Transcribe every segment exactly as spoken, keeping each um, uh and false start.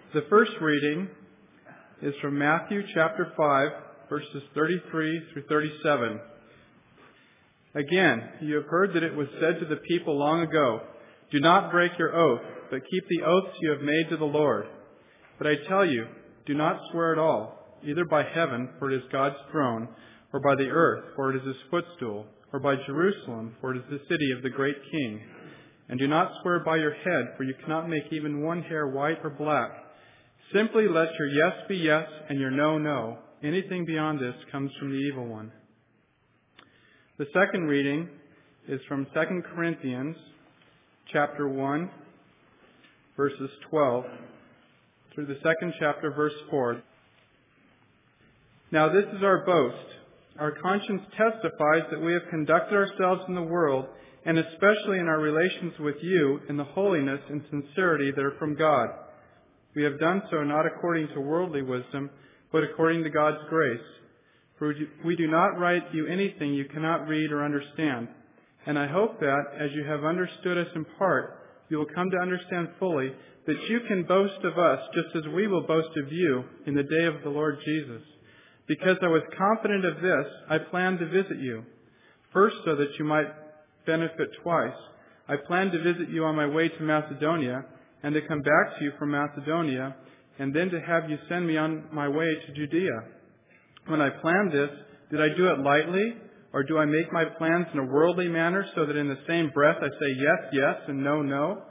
The first reading is from Matthew chapter five, verses thirty-three through thirty-seven. Again, you have heard that it was said to the people long ago, "Do not break your oath, but keep the oaths you have made to the Lord." But I tell you, do not swear at all, either by heaven, for it is God's throne, or by the earth, for it is his footstool, or by Jerusalem, for it is the city of the great King. And do not swear by your head, for you cannot make even one hair white or black. Simply let your yes be yes and your no, no. Anything beyond this comes from the evil one. The second reading is from Second Corinthians chapter one, verses twelve, through the second chapter, verse four. Now this is our boast. Our conscience testifies that we have conducted ourselves in the world, and especially in our relations with you, in the holiness and sincerity that are from God. We have done so not according to worldly wisdom, but according to God's grace. For we do not write you anything you cannot read or understand. And I hope that, as you have understood us in part, you will come to understand fully that you can boast of us just as we will boast of you in the day of the Lord Jesus. Because I was confident of this, I planned to visit you. First, so that you might benefit twice. I planned to visit you on my way to Macedonia, and to come back to you from Macedonia, and then to have you send me on my way to Judea. When I planned this, did I do it lightly, or do I make my plans in a worldly manner, so that in the same breath I say yes, yes, and no, no?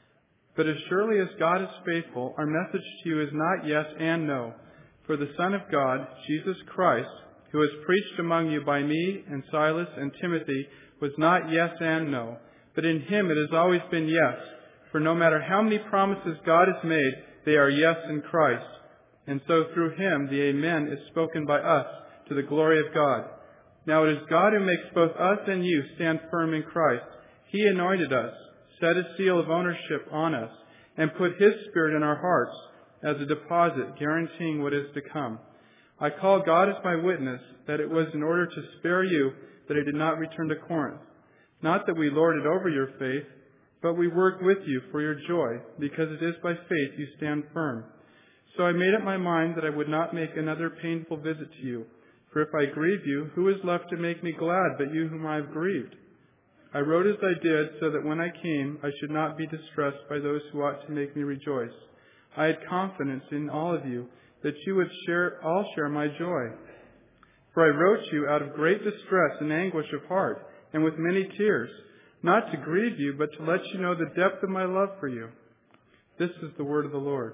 But as surely as God is faithful, our message to you is not yes and no. For the Son of God, Jesus Christ, who was preached among you by me and Silas and Timothy, was not yes and no, but in him it has always been yes. For no matter how many promises God has made, they are yes in Christ. And so through him the Amen is spoken by us to the glory of God. Now it is God who makes both us and you stand firm in Christ. He anointed us, set a seal of ownership on us, and put his Spirit in our hearts as a deposit guaranteeing what is to come. I call God as my witness that it was in order to spare you that I did not return to Corinth. Not that we lord it over your faith, but we work with you for your joy, because it is by faith you stand firm. So I made up my mind that I would not make another painful visit to you. For if I grieve you, who is left to make me glad but you whom I have grieved? I wrote as I did, so that when I came, I should not be distressed by those who ought to make me rejoice. I had confidence in all of you, that you would share, all share my joy. For I wrote you out of great distress and anguish of heart, and with many tears, not to grieve you, but to let you know the depth of my love for you. This is the word of the Lord.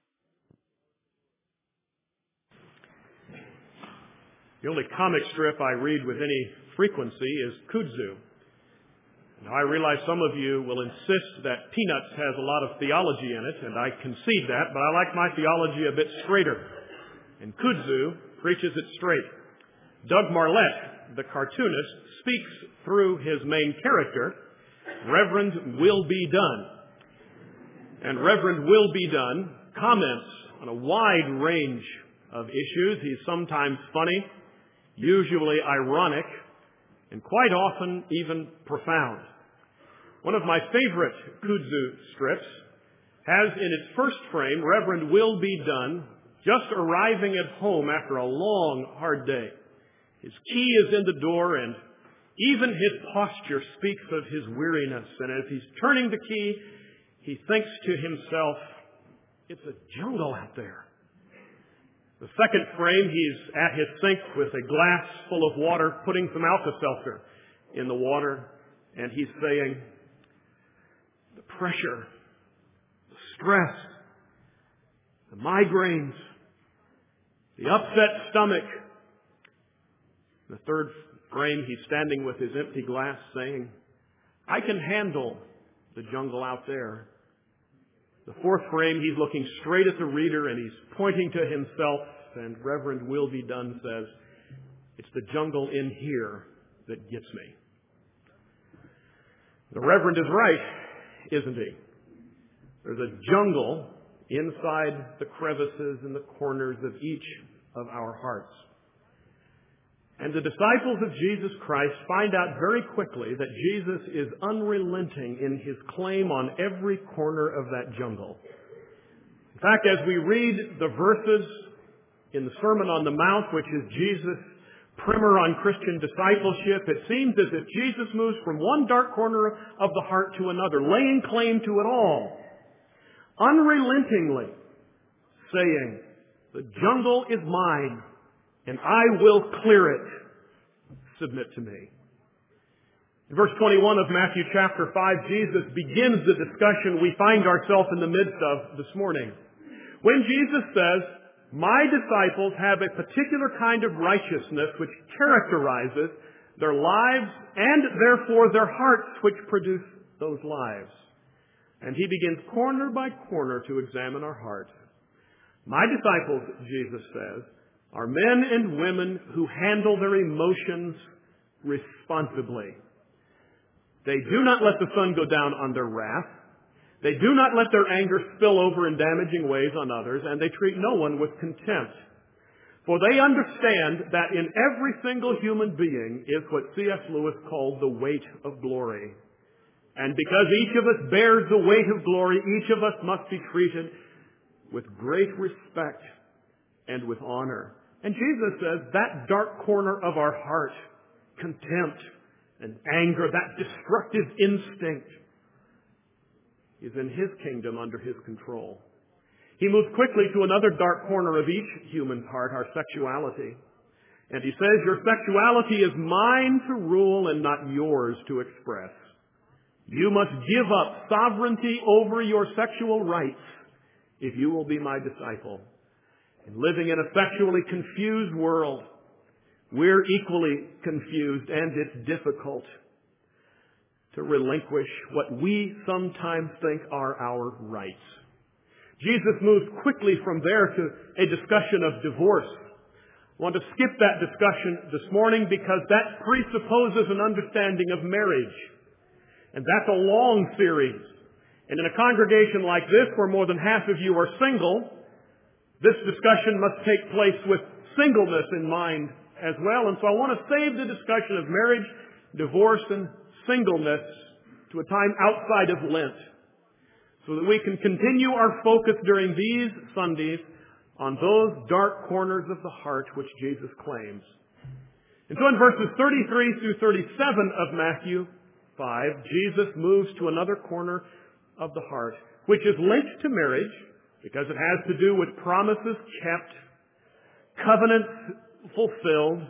The only comic strip I read with any frequency is Kudzu. Now, I realize some of you will insist that Peanuts has a lot of theology in it, and I concede that, but I like my theology a bit straighter. And Kudzu preaches it straight. Doug Marlette, the cartoonist, speaks through his main character, Reverend Will Be Done. And Reverend Will Be Done comments on a wide range of issues. He's sometimes funny, usually ironic, and quite often even profound. One of my favorite Kudzu strips has in its first frame Reverend Will Be Done just arriving at home after a long, hard day. His key is in the door, and even his posture speaks of his weariness. And as he's turning the key, he thinks to himself, it's a jungle out there. The second frame, he's at his sink with a glass full of water, putting some Alka-Seltzer in the water, and he's saying, the pressure, the stress, the migraines, the upset stomach. The third frame, he's standing with his empty glass saying, I can handle the jungle out there. The fourth frame, he's looking straight at the reader and he's pointing to himself, and Reverend Will Be Done says, it's the jungle in here that gets me. The Reverend is right, isn't he? There's a jungle inside the crevices and the corners of each of our hearts. And the disciples of Jesus Christ find out very quickly that Jesus is unrelenting in his claim on every corner of that jungle. In In fact, as we read the verses in the Sermon on the Mount, which is Jesus' primer on Christian discipleship, it seems as if Jesus moves from one dark corner of the heart to another, laying claim to it all, unrelentingly saying, "The jungle is mine, and I will clear it. Submit to me." In verse twenty-one of Matthew chapter five, Jesus begins the discussion we find ourselves in the midst of this morning. When Jesus says, "My disciples have a particular kind of righteousness which characterizes their lives and therefore their hearts which produce those lives." And he begins corner by corner to examine our hearts. My disciples, Jesus says, are men and women who handle their emotions responsibly. They do not let the sun go down on their wrath. They do not let their anger spill over in damaging ways on others, and they treat no one with contempt. For they understand that in every single human being is what C S Lewis called the weight of glory. And because each of us bears the weight of glory, each of us must be treated with great respect and with honor. And Jesus says that dark corner of our heart, contempt and anger, that destructive instinct, is in His kingdom under His control. He moves quickly to another dark corner of each human's heart, our sexuality. And He says, "Your sexuality is mine to rule and not yours to express. You must give up sovereignty over your sexual rights if you will be my disciple." And living in a sexually confused world, we're equally confused, and it's difficult to relinquish what we sometimes think are our rights. Jesus moves quickly from there to a discussion of divorce. I want to skip that discussion this morning because that presupposes an understanding of marriage. And that's a long series. And in a congregation like this, where more than half of you are single, this discussion must take place with singleness in mind as well. And so I want to save the discussion of marriage, divorce, and singleness to a time outside of Lent, so that we can continue our focus during these Sundays on those dark corners of the heart which Jesus claims. And so in verses thirty-three through thirty-seven of Matthew five, Jesus moves to another corner of the heart, which is linked to marriage because it has to do with promises kept, covenants fulfilled,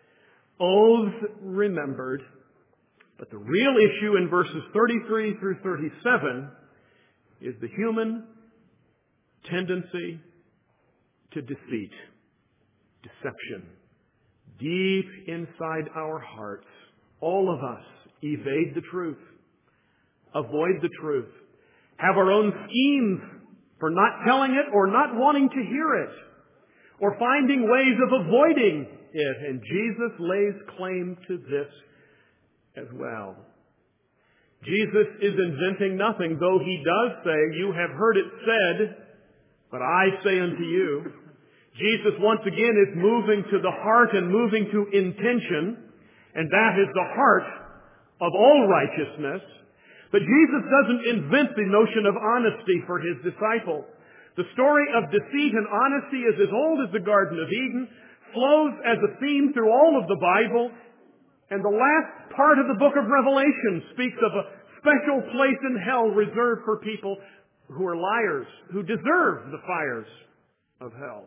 oaths remembered. But the real issue in verses thirty-three through thirty-seven is the human tendency to deceit, deception. Deep inside our hearts, all of us evade the truth, avoid the truth, have our own schemes for not telling it or not wanting to hear it, or finding ways of avoiding it. And Jesus lays claim to this as well. Jesus is inventing nothing, though He does say, "You have heard it said, but I say unto you." Jesus once again is moving to the heart and moving to intention, and that is the heart of all righteousness. But Jesus doesn't invent the notion of honesty for His disciples. The story of deceit and honesty is as old as the Garden of Eden, flows as a theme through all of the Bible, and the last part of the book of Revelation speaks of a special place in hell reserved for people who are liars, who deserve the fires of hell.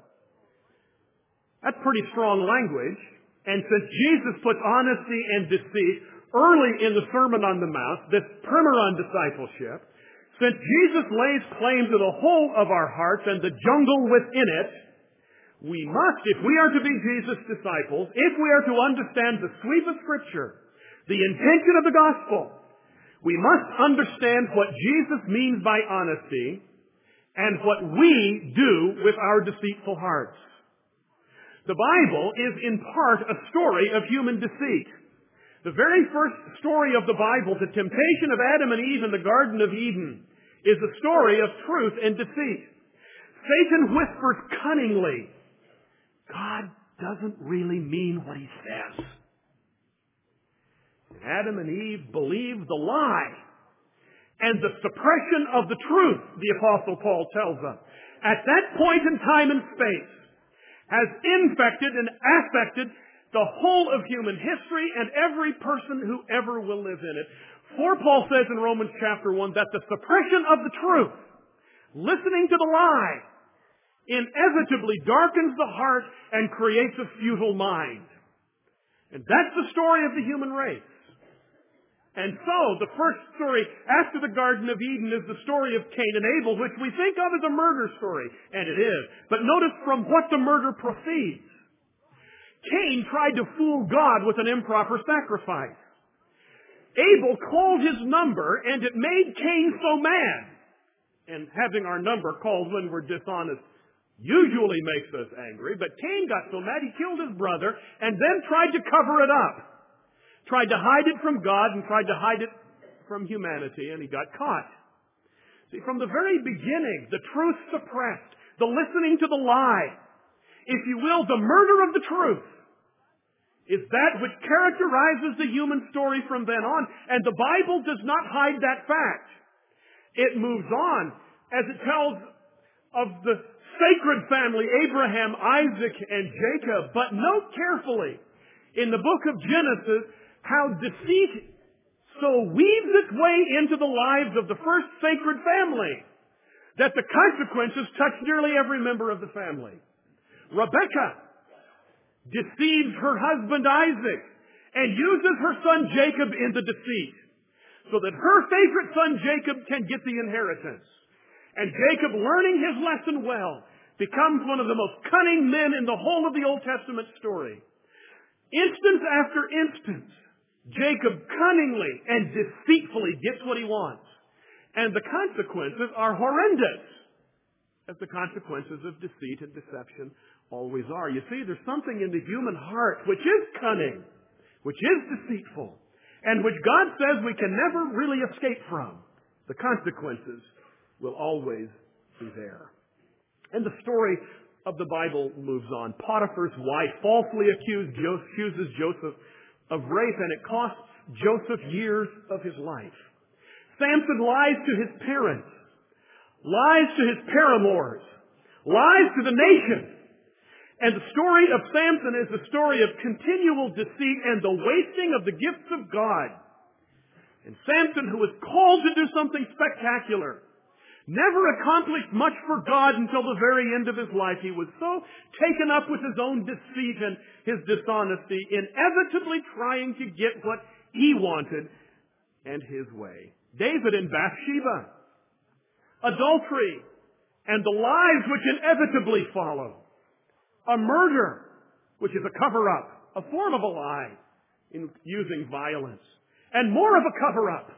That's pretty strong language. And since Jesus puts honesty and deceit early in the Sermon on the Mount, this primer on discipleship, since Jesus lays claim to the whole of our hearts and the jungle within it, we must, if we are to be Jesus' disciples, if we are to understand the sweep of Scripture, the intention of the gospel, we must understand what Jesus means by honesty and what we do with our deceitful hearts. The Bible is in part a story of human deceit. The very first story of the Bible, the temptation of Adam and Eve in the Garden of Eden, is a story of truth and deceit. Satan whispers cunningly, God doesn't really mean what He says. And Adam and Eve believe the lie and the suppression of the truth, the Apostle Paul tells us. at that point in time and space has infected and affected the whole of human history and every person who ever will live in it. For Paul says in Romans chapter one that the suppression of the truth, listening to the lie, inevitably darkens the heart and creates a futile mind. And that's the story of the human race. And so, the first story after the Garden of Eden is the story of Cain and Abel, which we think of as a murder story. And it is. But notice from what the murder proceeds. Cain tried to fool God with an improper sacrifice. Abel called his number, and it made Cain so mad. And having our number called when we're dishonest usually makes us angry. But Cain got so mad he killed his brother and then tried to cover it up. Tried to hide it from God and tried to hide it from humanity, and he got caught. See, from the very beginning, the truth suppressed, the listening to the lie, if you will, the murder of the truth, is that which characterizes the human story from then on, and the Bible does not hide that fact. It moves on as it tells of the sacred family, Abraham, Isaac, and Jacob. But note carefully, in the book of Genesis, how deceit so weaves its way into the lives of the first sacred family that the consequences touch nearly every member of the family. Rebekah deceives her husband Isaac and uses her son Jacob in the deceit so that her favorite son Jacob can get the inheritance. And Jacob, learning his lesson well, becomes one of the most cunning men in the whole of the Old Testament story. Instance after instance, Jacob cunningly and deceitfully gets what he wants. And the consequences are horrendous, as the consequences of deceit and deception always are. You see, there's something in the human heart which is cunning, which is deceitful, and which God says we can never really escape from. The consequences will always be there. And the story of the Bible moves on. Potiphar's wife falsely accused, accuses Joseph of rape, and it costs Joseph years of his life. Samson lies to his parents, lies to his paramours, lies to the nation. And the story of Samson is the story of continual deceit and the wasting of the gifts of God. And Samson, who was called to do something spectacular, never accomplished much for God until the very end of his life. He was so taken up with his own deceit and his dishonesty, inevitably trying to get what he wanted and his way. David and Bathsheba, adultery, and the lies which inevitably follow. A murder, which is a cover-up, a form of a lie in using violence, and more of a cover-up.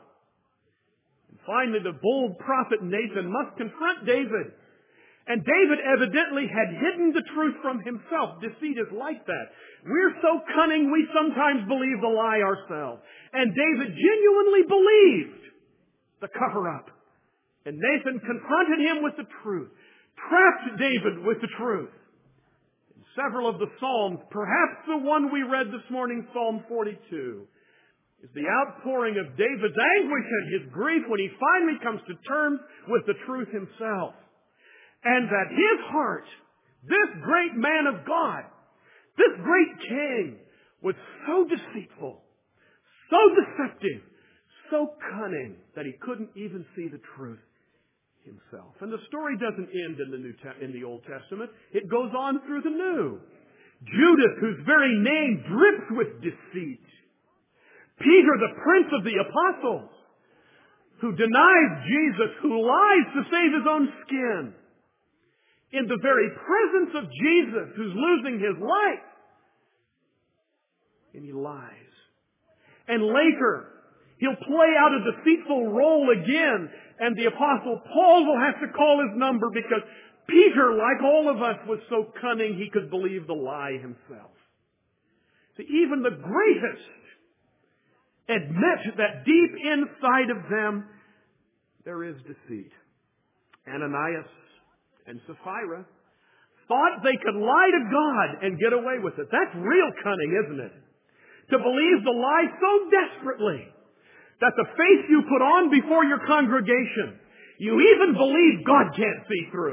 Finally, the bold prophet Nathan must confront David. And David evidently had hidden the truth from himself. Deceit is like that. We're so cunning we sometimes believe the lie ourselves. And David genuinely believed the cover-up. And Nathan confronted him with the truth, trapped David with the truth. In several of the Psalms, perhaps the one we read this morning, Psalm forty-two, is the outpouring of David's anguish and his grief when he finally comes to terms with the truth himself. And that his heart, this great man of God, this great king, was so deceitful, so deceptive, so cunning, that he couldn't even see the truth himself. And the story doesn't end in the New Te- in the Old Testament. It goes on through the New. Judas, whose very name drips with deceit. Peter, the prince of the apostles, who denies Jesus, who lies to save his own skin. In the very presence of Jesus, who's losing his life. And he lies. And later, he'll play out a deceitful role again, and the apostle Paul will have to call his number because Peter, like all of us, was so cunning he could believe the lie himself. See, even the greatest admit that deep inside of them there is deceit. Ananias and Sapphira thought they could lie to God and get away with it. That's real cunning, isn't it? To believe the lie so desperately that the face you put on before your congregation, you even believe God can't see through.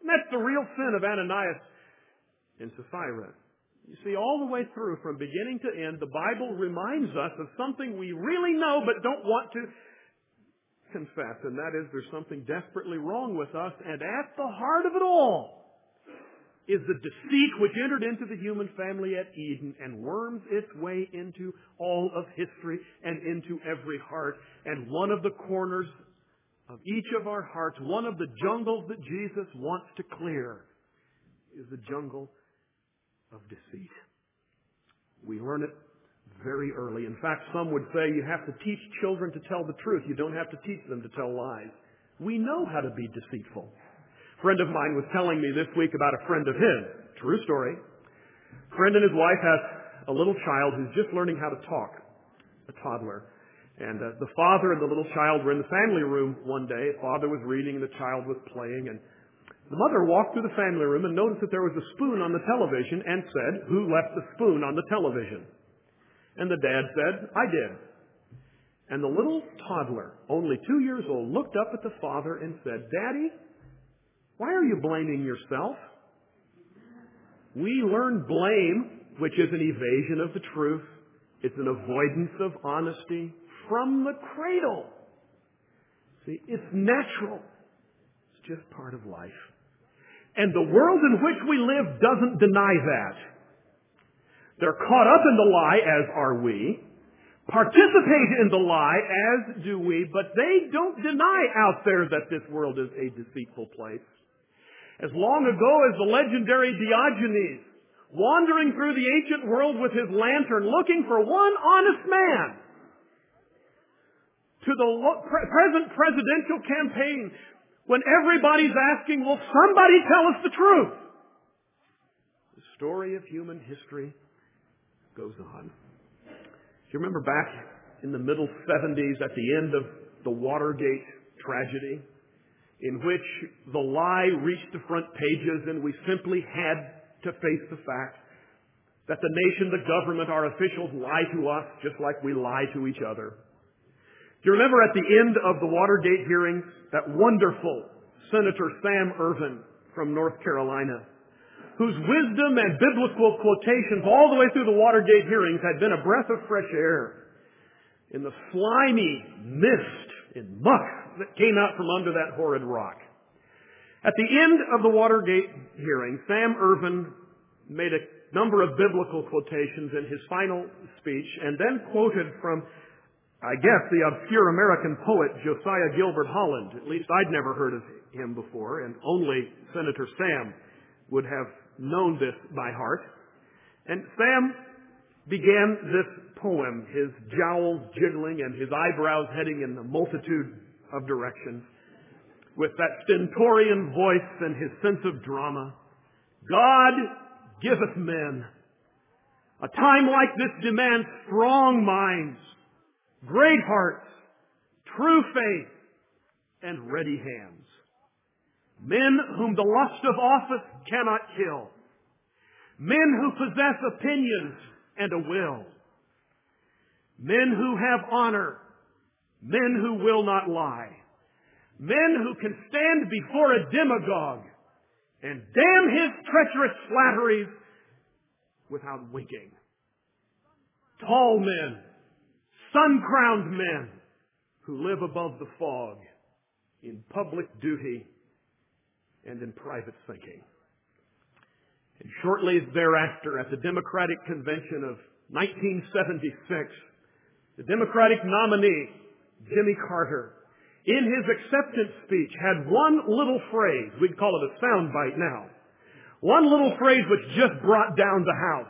And that's the real sin of Ananias and Sapphira. You see, all the way through, from beginning to end, the Bible reminds us of something we really know but don't want to confess, and that is there's something desperately wrong with us, and at the heart of it all is the deceit which entered into the human family at Eden and worms its way into all of history and into every heart. And one of the corners of each of our hearts, one of the jungles that Jesus wants to clear, is the jungle of deceit. We learn it very early. In fact, some would say you have to teach children to tell the truth. You don't have to teach them to tell lies. We know how to be deceitful. A friend of mine was telling me this week about a friend of his. True story. A friend and his wife has a little child who's just learning how to talk, a toddler. And uh, the father and the little child were in the family room one day. The father was reading and the child was playing. And the mother walked through the family room and noticed that there was a spoon on the television and said, "Who left the spoon on the television?" And the dad said, "I did." And the little toddler, only two years old, looked up at the father and said, "Daddy, why are you blaming yourself?" We learn blame, which is an evasion of the truth. It's an avoidance of honesty from the cradle. See, it's natural. It's just part of life. And the world in which we live doesn't deny that. They're caught up in the lie, as are we. Participate in the lie, as do we. But they don't deny out there that this world is a deceitful place. As long ago as the legendary Diogenes, wandering through the ancient world with his lantern, looking for one honest man, to the present presidential campaign, when everybody's asking, will somebody tell us the truth? The story of human history goes on. Do you remember back in the middle seventies, at the end of the Watergate tragedy, in which the lie reached the front pages and we simply had to face the fact that the nation, the government, our officials lie to us just like we lie to each other? Do you remember at the end of the Watergate hearings, that wonderful Senator Sam Ervin from North Carolina, whose wisdom and biblical quotations all the way through the Watergate hearings had been a breath of fresh air in the slimy mist and muck that came out from under that horrid rock? At the end of the Watergate hearing, Sam Ervin made a number of biblical quotations in his final speech and then quoted from, I guess, the obscure American poet Josiah Gilbert Holland. At least I'd never heard of him before, and only Senator Sam would have known this by heart. And Sam began this poem, his jowls jiggling and his eyebrows heading in a multitude of directions, with that stentorian voice and his sense of drama. God giveth men. A time like this demands strong minds, great hearts, true faith, and ready hands. Men whom the lust of office cannot kill. Men who possess opinions and a will. Men who have honor. Men who will not lie. Men who can stand before a demagogue and damn his treacherous flatteries without winking. Tall men, sun-crowned men who live above the fog in public duty and in private thinking. And shortly thereafter, at the Democratic Convention of nineteen seventy-six, the Democratic nominee, Jimmy Carter, in his acceptance speech had one little phrase. We'd call it a soundbite now. One little phrase which just brought down the House.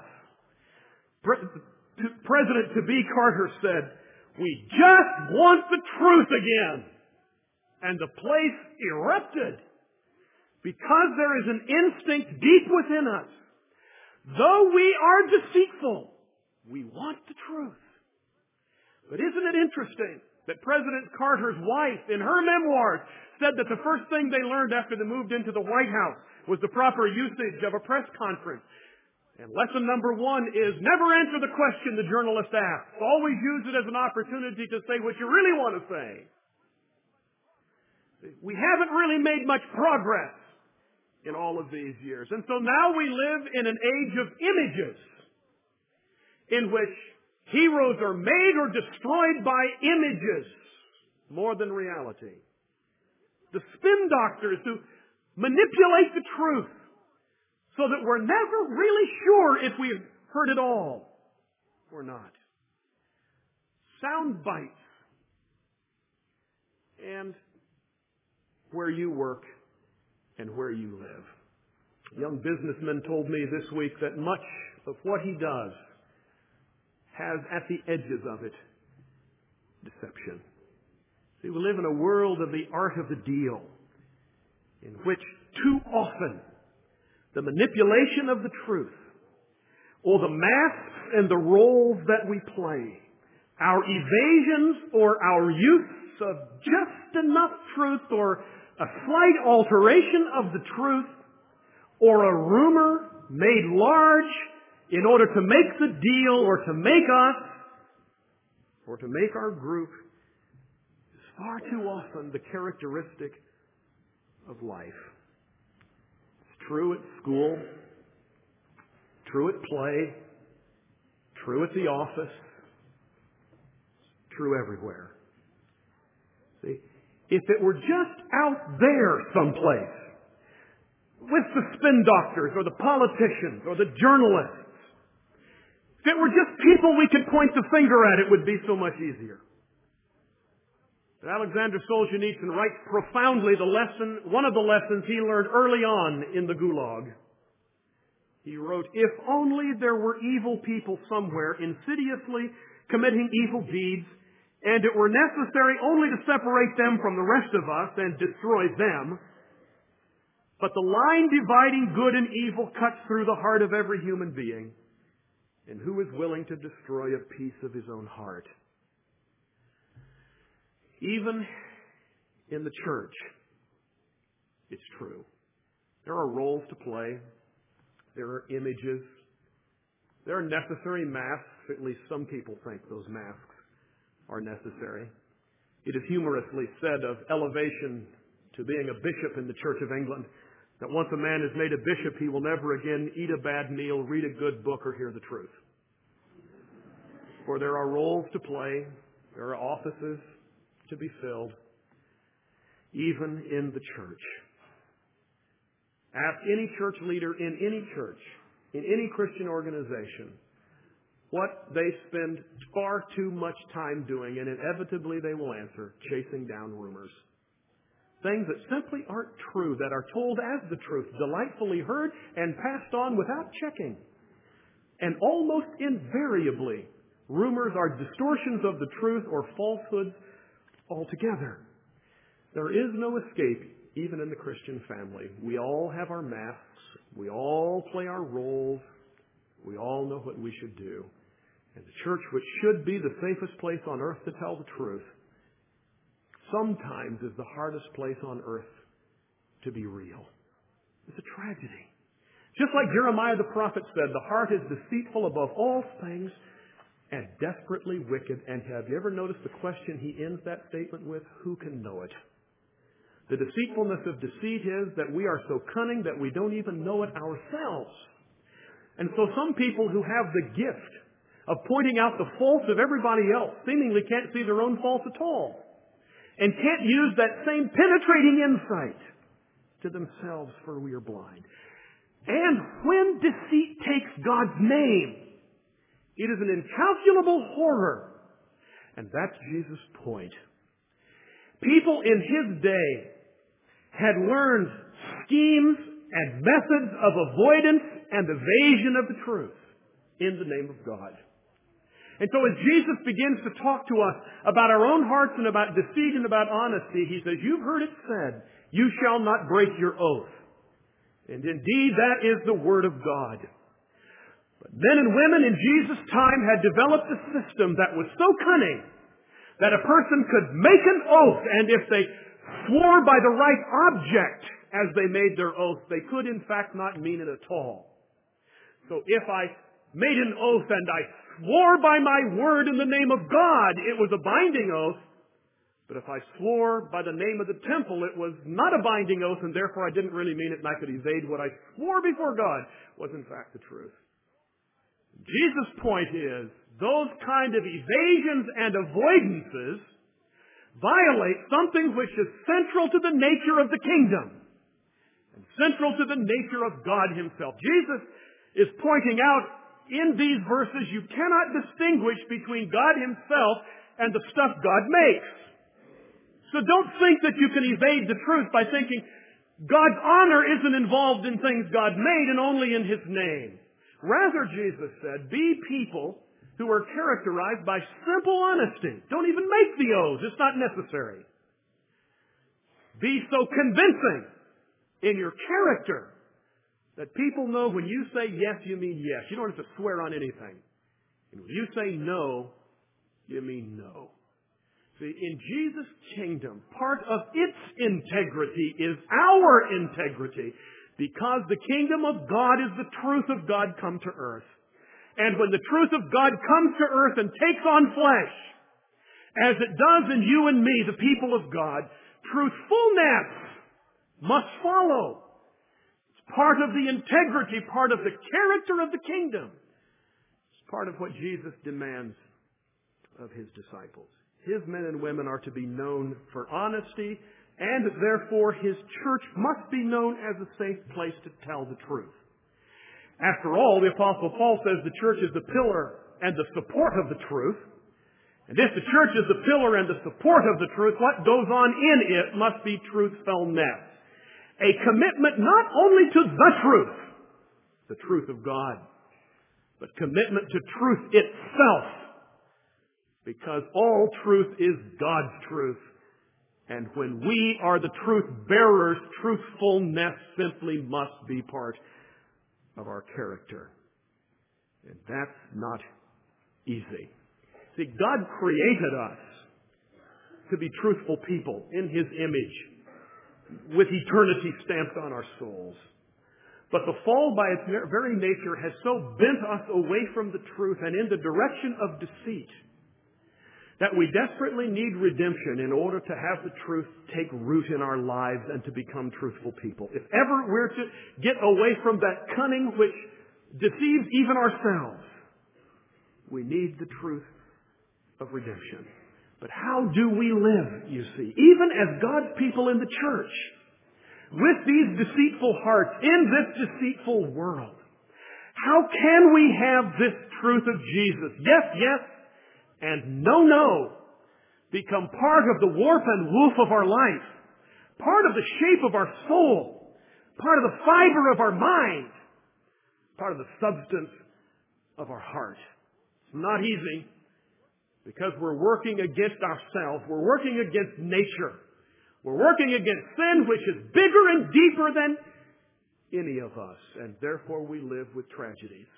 Pre- President-to-be Carter said, "We just want the truth again." And the place erupted. Because there is an instinct deep within us. Though we are deceitful, we want the truth. But isn't it interesting that President Carter's wife, in her memoirs, said that the first thing they learned after they moved into the White House was the proper usage of a press conference. And lesson number one is never answer the question the journalist asks. Always use it as an opportunity to say what you really want to say. We haven't really made much progress in all of these years. And so now we live in an age of images in which heroes are made or destroyed by images more than reality. The spin doctors who manipulate the truth so that we're never really sure if we've heard it all or not. Sound bites. And where you work and where you live. A young businessman told me this week that much of what he does has at the edges of it deception. See, we live in a world of the art of the deal in which too often the manipulation of the truth or the masks and the roles that we play, our evasions or our use of just enough truth or a slight alteration of the truth or a rumor made large in order to make the deal or to make us or to make our group is far too often the characteristic of life. It's true at school, true at play, true at the office, true everywhere. See, if it were just out there someplace with the spin doctors or the politicians or the journalists, if it were just people we could point the finger at, it would be so much easier. But Alexander Solzhenitsyn writes profoundly the lesson, one of the lessons he learned early on in the Gulag. He wrote, "If only there were evil people somewhere insidiously committing evil deeds, and it were necessary only to separate them from the rest of us and destroy them, but the line dividing good and evil cuts through the heart of every human being, and who is willing to destroy a piece of his own heart?" Even in the church, it's true. There are roles to play. There are images. There are necessary masks. At least some people think those masks are necessary. It is humorously said of elevation to being a bishop in the Church of England that once a man is made a bishop, he will never again eat a bad meal, read a good book, or hear the truth. For there are roles to play. There are offices to be filled, even in the church. Ask any church leader in any church, in any Christian organization, what they spend far too much time doing, and inevitably they will answer, chasing down rumors. Things that simply aren't true, that are told as the truth, delightfully heard and passed on without checking. And almost invariably, rumors are distortions of the truth or falsehoods altogether. There is no escape, even in the Christian family. We all have our masks. We all play our roles. We all know what we should do. And the church, which should be the safest place on earth to tell the truth, sometimes is the hardest place on earth to be real. It's a tragedy. Just like Jeremiah the prophet said, the heart is deceitful above all things and desperately wicked. And have you ever noticed the question he ends that statement with? Who can know it? The deceitfulness of deceit is that we are so cunning that we don't even know it ourselves. And so some people who have the gift of pointing out the faults of everybody else seemingly can't see their own faults at all, and can't use that same penetrating insight to themselves, for we are blind. And when deceit takes God's name, it is an incalculable horror. And that's Jesus' point. People in his day had learned schemes and methods of avoidance and evasion of the truth in the name of God. And so as Jesus begins to talk to us about our own hearts and about deceit and about honesty, he says, you've heard it said, you shall not break your oath. And indeed, that is the word of God. But men and women in Jesus' time had developed a system that was so cunning that a person could make an oath, and if they swore by the right object as they made their oath, they could in fact not mean it at all. So if I made an oath and I swore by my word in the name of God, it was a binding oath, But if I swore by the name of the temple, it was not a binding oath, and therefore I didn't really mean it, and I could evade what I swore before God was in fact the truth. Jesus' point is, those kind of evasions and avoidances violate something which is central to the nature of the kingdom and central to the nature of God Himself. Jesus is pointing out in these verses you cannot distinguish between God Himself and the stuff God makes. So don't think that you can evade the truth by thinking God's honor isn't involved in things God made and only in His name. Rather, Jesus said, be people who are characterized by simple honesty. Don't even make the oaths. It's not necessary. Be so convincing in your character that people know when you say yes, you mean yes. You don't have to swear on anything. And when you say no, you mean no. See, in Jesus' kingdom, part of its integrity is our integrity, because the kingdom of God is the truth of God come to earth. And when the truth of God comes to earth and takes on flesh, as it does in you and me, the people of God, truthfulness must follow. It's part of the integrity, part of the character of the kingdom. It's part of what Jesus demands of His disciples. His men and women are to be known for honesty, and therefore His church must be known as a safe place to tell the truth. After all, the Apostle Paul says the church is the pillar and the support of the truth. And if the church is the pillar and the support of the truth, what goes on in it must be truthfulness. A commitment not only to the truth, the truth of God, but commitment to truth itself. Because all truth is God's truth. And when we are the truth bearers, truthfulness simply must be part of our character. And that's not easy. See, God created us to be truthful people in His image, with eternity stamped on our souls. But the fall by its very nature has so bent us away from the truth and in the direction of deceit that we desperately need redemption in order to have the truth take root in our lives and to become truthful people. If ever we're to get away from that cunning which deceives even ourselves, we need the truth of redemption. But how do we live, you see, even as God's people in the church, with these deceitful hearts, in this deceitful world? How can we have this truth of Jesus, yes, yes, and no, no, become part of the warp and woof of our life, part of the shape of our soul, part of the fiber of our mind, part of the substance of our heart? It's not easy, because we're working against ourselves. We're working against nature. We're working against sin, which is bigger and deeper than any of us, and therefore we live with tragedies.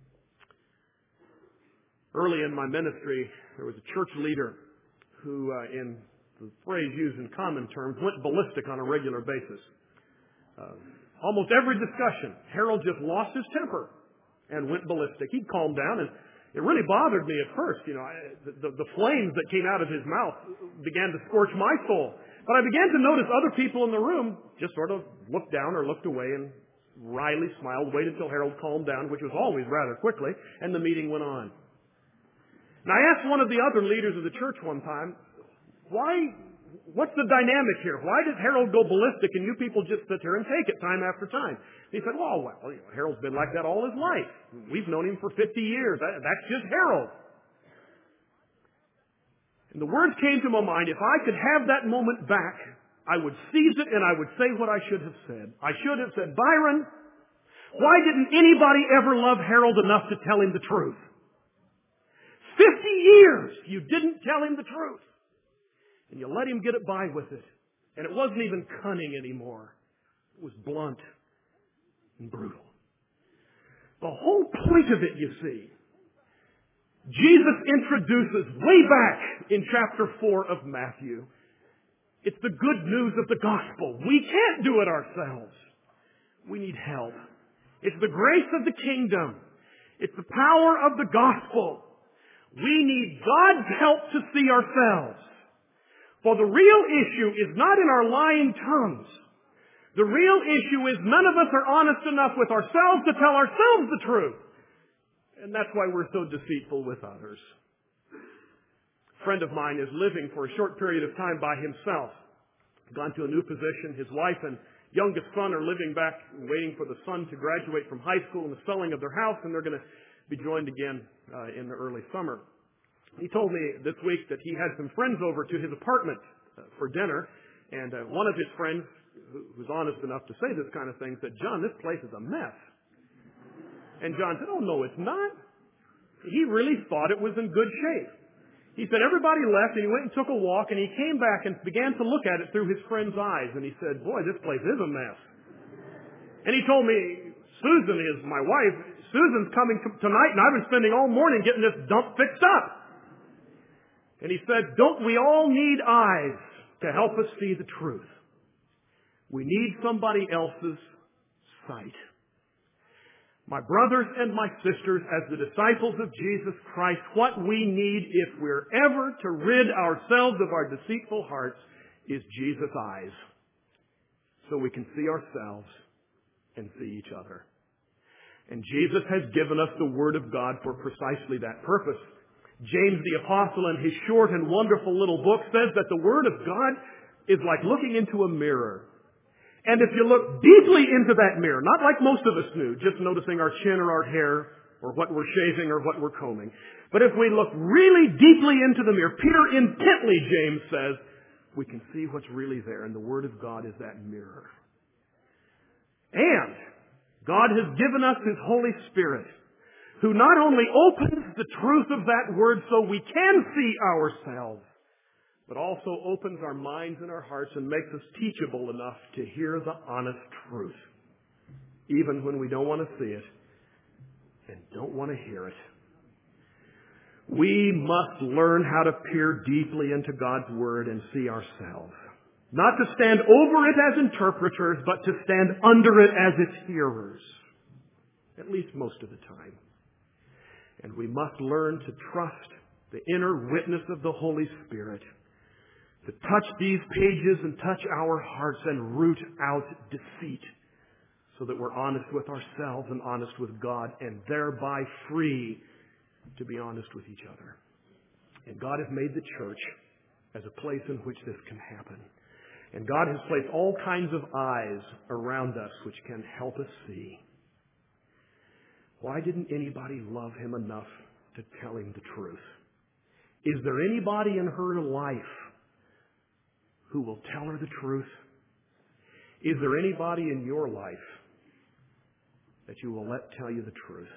Early in my ministry, there was a church leader who, uh, in the phrase used in common terms, went ballistic on a regular basis. Uh, almost every discussion, Harold just lost his temper and went ballistic. He'd calm down, and it really bothered me at first. You know, I, the, the flames that came out of his mouth began to scorch my soul. But I began to notice other people in the room just sort of looked down or looked away and wryly smiled, waited until Harold calmed down, which was always rather quickly, and the meeting went on. And I asked one of the other leaders of the church one time, why, what's the dynamic here? Why did Harold go ballistic and you people just sit here and take it time after time? He said, well, well, you know, Harold's been like that all his life. We've known him for fifty years. That, that's just Harold. And the words came to my mind, if I could have that moment back, I would seize it and I would say what I should have said. I should have said, Byron, why didn't anybody ever love Harold enough to tell him the truth? Fifty years you didn't tell him the truth. And you let him get it by with it. And it wasn't even cunning anymore. It was blunt and brutal. The whole point of it, you see, Jesus introduces way back in chapter four of Matthew. It's the good news of the gospel. We can't do it ourselves. We need help. It's the grace of the kingdom. It's the power of the gospel. We need God's help to see ourselves. For the real issue is not in our lying tongues. The real issue is none of us are honest enough with ourselves to tell ourselves the truth. And that's why we're so deceitful with others. A friend of mine is living for a short period of time by himself. Gone to a new position. His wife and youngest son are living back, waiting for the son to graduate from high school and the selling of their house, and they're going to be joined again uh, in the early summer. He told me this week that he had some friends over to his apartment uh, for dinner, and uh, one of his friends, who was honest enough to say this kind of thing, said, "John, this place is a mess." And John said, "Oh, no, it's not." He really thought it was in good shape. He said everybody left, and he went and took a walk, and he came back and began to look at it through his friend's eyes, and he said, "Boy, this place is a mess." And he told me, Susan is my wife. Susan's coming t- tonight, and I've been spending all morning getting this dump fixed up. And he said, don't we all need eyes to help us see the truth? We need somebody else's sight. My brothers and my sisters, as the disciples of Jesus Christ, what we need if we're ever to rid ourselves of our deceitful hearts is Jesus' eyes, so we can see ourselves and see each other. And Jesus has given us the Word of God for precisely that purpose. James the Apostle, in his short and wonderful little book, says that the Word of God is like looking into a mirror. And if you look deeply into that mirror, not like most of us do, just noticing our chin or our hair, or what we're shaving or what we're combing, but if we look really deeply into the mirror, peer intently, James says, we can see what's really there. And the Word of God is that mirror. And God has given us His Holy Spirit, who not only opens the truth of that Word so we can see ourselves, but also opens our minds and our hearts and makes us teachable enough to hear the honest truth, even when we don't want to see it and don't want to hear it. We must learn how to peer deeply into God's Word and see ourselves. Not to stand over it as interpreters, but to stand under it as its hearers. At least most of the time. And we must learn to trust the inner witness of the Holy Spirit to touch these pages and touch our hearts and root out deceit so that we're honest with ourselves and honest with God and thereby free to be honest with each other. And God has made the church as a place in which this can happen. And God has placed all kinds of eyes around us which can help us see. Why didn't anybody love Him enough to tell Him the truth? Is there anybody in her life who will tell her the truth? Is there anybody in your life that you will let tell you the truth?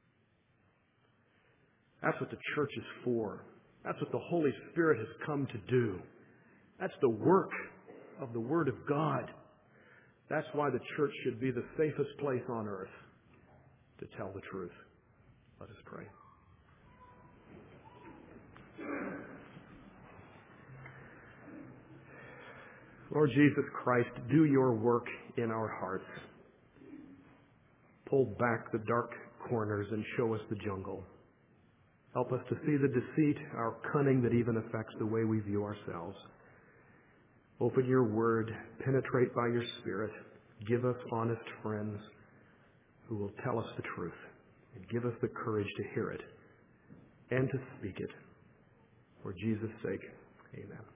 That's what the church is for. That's what the Holy Spirit has come to do. That's the work of the Word of God. That's why the church should be the safest place on earth to tell the truth. Let us pray. Lord Jesus Christ, do your work in our hearts. Pull back the dark corners and show us the jungle. Help us to see the deceit, our cunning that even affects the way we view ourselves. Open your Word, penetrate by your Spirit. Give us honest friends who will tell us the truth and give us the courage to hear it and to speak it. For Jesus' sake, amen.